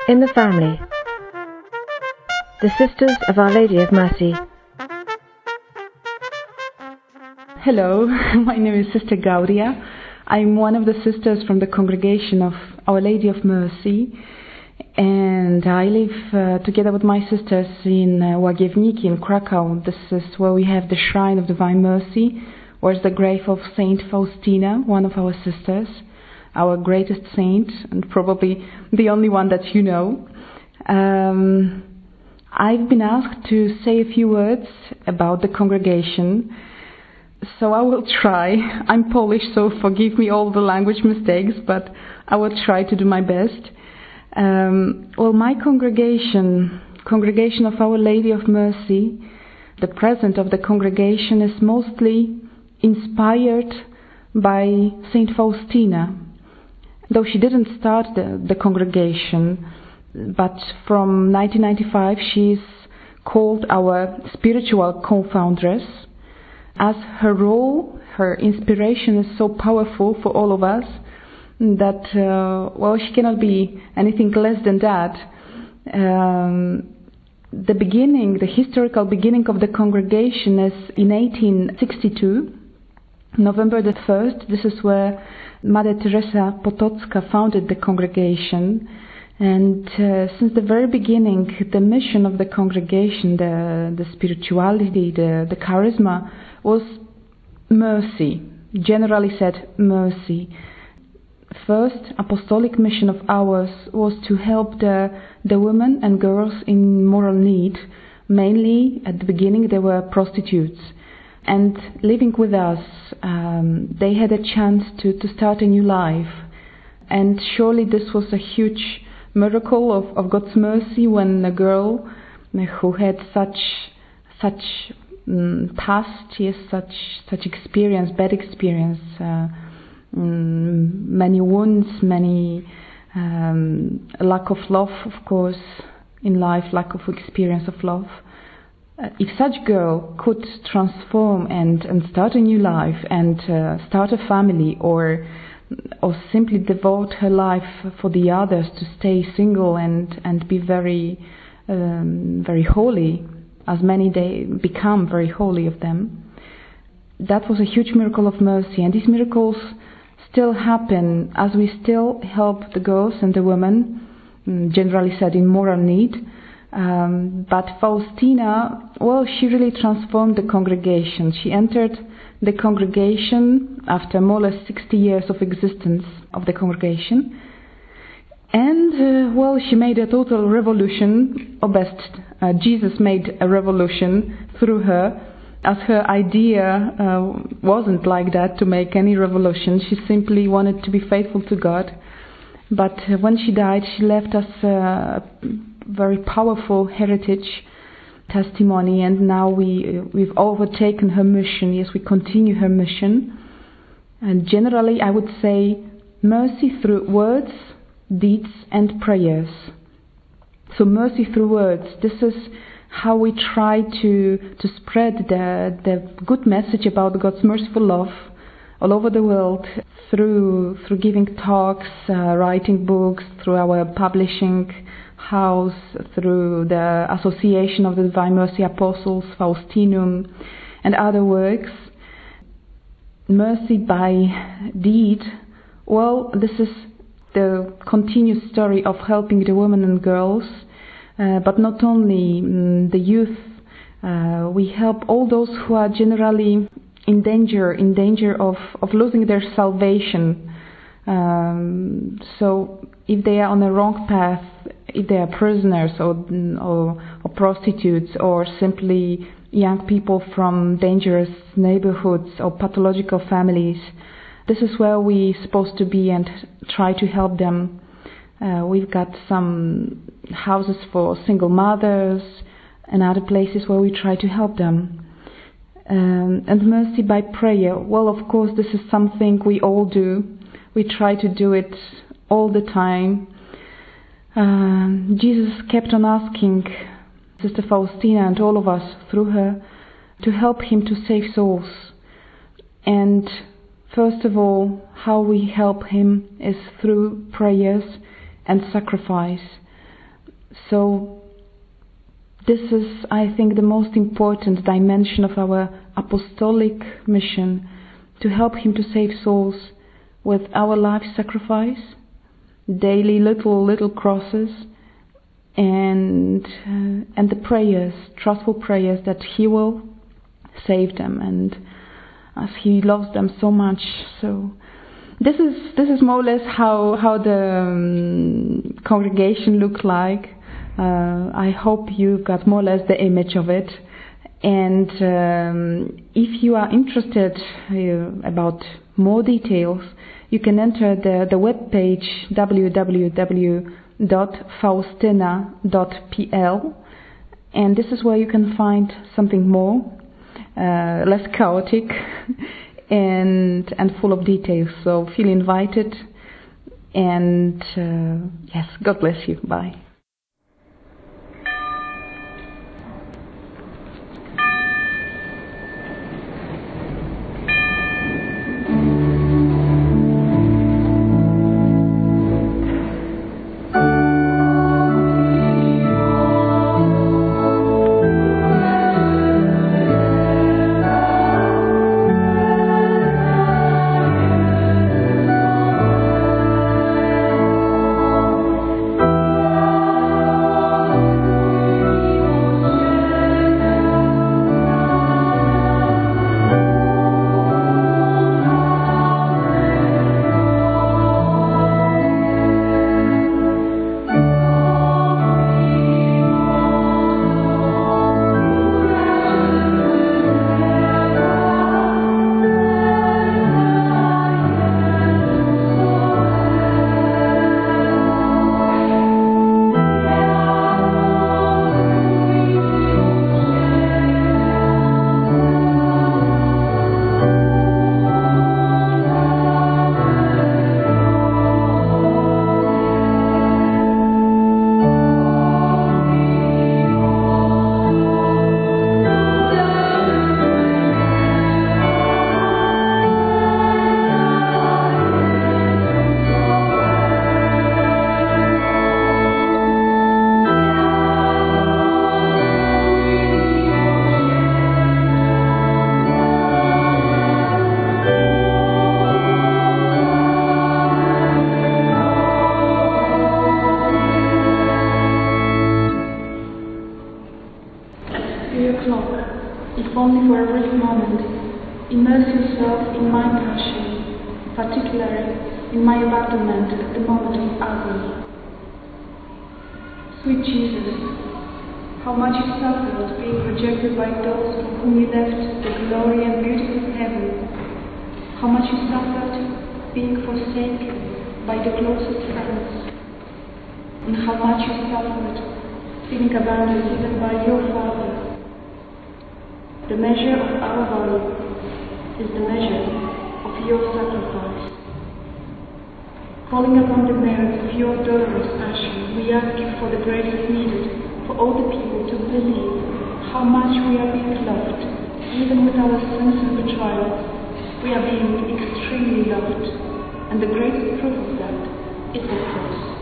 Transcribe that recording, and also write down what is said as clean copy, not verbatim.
In the family, the Sisters of Our Lady of Mercy. Hello, my name is Sister Gaudia. I'm one of the sisters from the congregation of Our Lady of Mercy, and I live together with my sisters in Łagiewniki in Krakow. This is where we have the Shrine of Divine Mercy, where is the grave of Saint Faustina, one of our sisters, our greatest saint, and probably the only one that you know. I've been asked to say a few words about the congregation, so I will try. I'm Polish, so forgive me all the language mistakes, but I will try to do my best. My congregation of Our Lady of Mercy, the present of the congregation is mostly inspired by Saint Faustina. Though she didn't start the congregation, but from 1995 she's called our spiritual co-foundress, as her role, her inspiration is so powerful for all of us that, she cannot be anything less than that. The historical beginning of the congregation is in 1862, November the 1st. This is where Mother Teresa Potocka founded the congregation, and since the very beginning the mission of the congregation, the spirituality, the charisma was mercy, generally said mercy. First apostolic mission of ours was to help the women and girls in moral need. Mainly at the beginning they were prostitutes, and living with us they had a chance to start a new life. And surely this was a huge miracle of God's mercy when a girl who had such past, yes, such experience, bad experience, many wounds, many lack of love, of course, in life, lack of experience of love. If such girl could transform and start a new life and start a family, or simply devote her life for the others, to stay single and be very holy, as many they become very holy of them, that was a huge miracle of mercy. And these miracles still happen as we still help the girls and the women, generally said in moral need. But Faustina, she really transformed the congregation. She entered the congregation after more or less 60 years of existence of the congregation, and she made a total revolution, or best, Jesus made a revolution through her, as her idea wasn't like that, to make any revolution. She simply wanted to be faithful to God. But when she died, she left us a very powerful heritage, testimony, and now we've overtaken her mission. Yes, we continue her mission. And generally I would say mercy through words, deeds and prayers. So mercy through words, this is how we try to spread the good message about God's merciful love all over the world, through giving talks, writing books, through our publishing house, through the Association of the Divine Mercy Apostles, Faustinum, and other works. Mercy by deed, this is the continuous story of helping the women and girls, but not only the youth. We help all those who are generally in danger of losing their salvation. So if they are on the wrong path, if they are prisoners or prostitutes, or simply young people from dangerous neighborhoods or pathological families, this is where we're supposed to be and try to help them. We've got some houses for single mothers and other places where we try to help them. And mercy by prayer, of course this is something we all do. We try to do it all the time. Jesus kept on asking Sister Faustina and all of us through her to help him to save souls. And first of all, how we help him is through prayers and sacrifice. So this is, I think, the most important dimension of our apostolic mission, to help him to save souls with our life sacrifice, daily little crosses, and the prayers, trustful prayers that he will save them, and as he loves them so much. So this is more or less how the congregation looked like. I hope you got more or less the image of it. And if you are interested about more details, you can enter the web page www.faustina.pl, and this is where you can find something more, less chaotic and full of details. So feel invited, and yes, God bless you. Bye. If only for a brief moment, immerse yourself in my passion, particularly in my abandonment at the moment of agony. Sweet Jesus, how much you suffered being rejected by those from whom you left the glory and beauty of heaven. How much you suffered being forsaken by the closest friends. And how much you suffered being abandoned even by your Father. The measure of our value is the measure of your sacrifice. Calling upon the merits of your dolorous passion, we ask you for the grace needed for all the people to believe how much we are being loved. Even with our sins and betrayals, we are being extremely loved, and the greatest proof of that is the cross.